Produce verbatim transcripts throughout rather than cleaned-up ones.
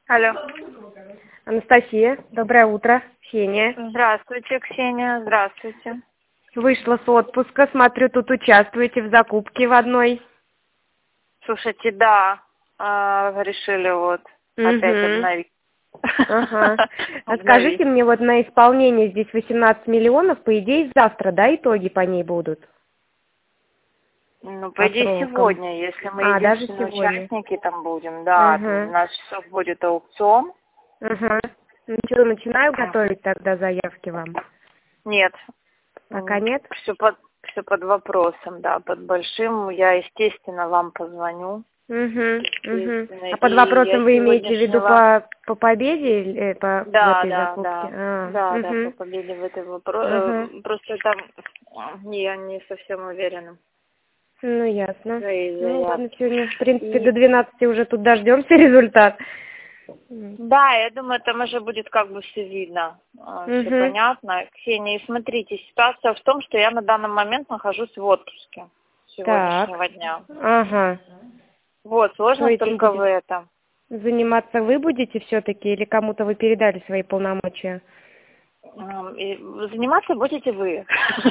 Алло. Анастасия, доброе утро. Ксения. Здравствуйте, Ксения. Здравствуйте. Вышла с отпуска, смотрю, тут участвуете в закупке в одной. Слушайте, да, э, решили вот опять Угу. обновить. Ага. А скажите мне, вот на исполнение здесь восемнадцать миллионов, по идее, завтра, да, итоги по ней будут? Ну, по По идее, срокам. сегодня, если мы А, даже единственные сегодня. участники там будем, да, Ага. там двенадцать часов будет аукцион. Ага. Ну что, начинаю готовить тогда заявки вам? Нет. Пока нет? Все под, все под вопросом, да, под большим. Я, естественно, вам позвоню. Угу, угу. А И под вопросом вы имеете в виду сегодняшнего... по, по победе или э, по в Да, этой да, закупке? да, А, да, да, по угу. победе в этой вопросе. Ага. Просто там я не совсем уверена Ну, ясно. в своей Ну, ладно, заявке. сегодня, в принципе, И до двенадцати уже тут дождемся результат. да, я думаю, там уже будет как бы все видно, все Угу. понятно. Ксения, и смотрите, ситуация в том, что я на данный момент нахожусь в отпуске с Так. сегодняшнего дня. Ага. Вот, Что сложность этим только в будет? этом. Заниматься вы будете все-таки или кому-то вы передали свои полномочия? Ам, и заниматься будете вы.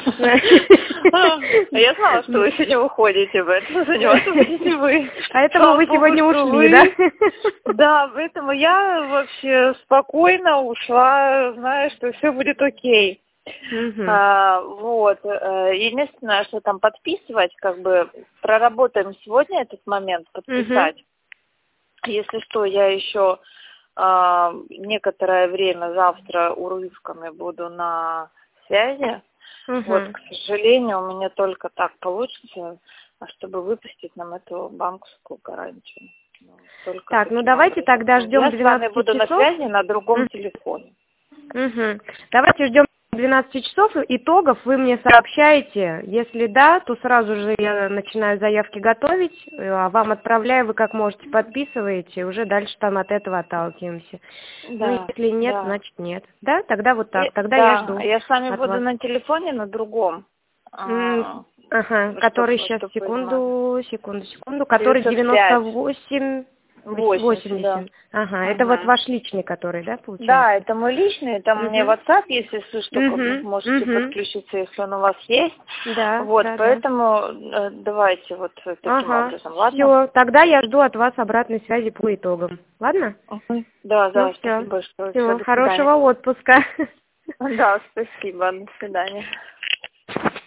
Я знала, что вы сегодня уходите в это. Заниматься будете вы. Поэтому вы сегодня ушли, да? Да, поэтому я вообще спокойно ушла, зная, что все будет окей. А, вот. Единственное, что там подписывать, как бы проработаем сегодня этот момент, подписать. Если что, я еще а, некоторое время завтра урывками буду на связи. Угу. Вот, к сожалению, у меня только так получится, чтобы выпустить нам эту банковскую гарантию. Только так, ну таким давайте образом. тогда ждем Я с вами буду двенадцати на часов. связи на другом Угу. телефоне. Угу. Давайте ждем двенадцати часов итогов, вы мне сообщаете. Если да, то сразу же я начинаю заявки готовить, а вам отправляю, вы как можете подписываете, уже дальше там от этого отталкиваемся. Да, ну, если нет, да. значит нет. Да, тогда вот так, И, тогда я да, жду я с вами от буду вас. на телефоне, на другом. М, А, Ага, чтоб, который сейчас, чтоб вы знали. секунду, секунду, секунду, который девятьсот девяносто пять. восемь восемьдесят, да. восемьдесят. Ага, это вот Ага. ваш личный, который, да, получается? Да, это мой личный, там мне Угу. WhatsApp, если что, как бы Угу. можете Угу. подключиться, если он у вас есть. Да, Вот, да, да. поэтому э, давайте вот таким Ага, образом, ладно? все, тогда я жду от вас обратной связи по итогам. Ладно? Мгм. Да, Ну да, все, спасибо большое. Все, все, до свидания. хорошего отпуска. Да, спасибо, до свидания.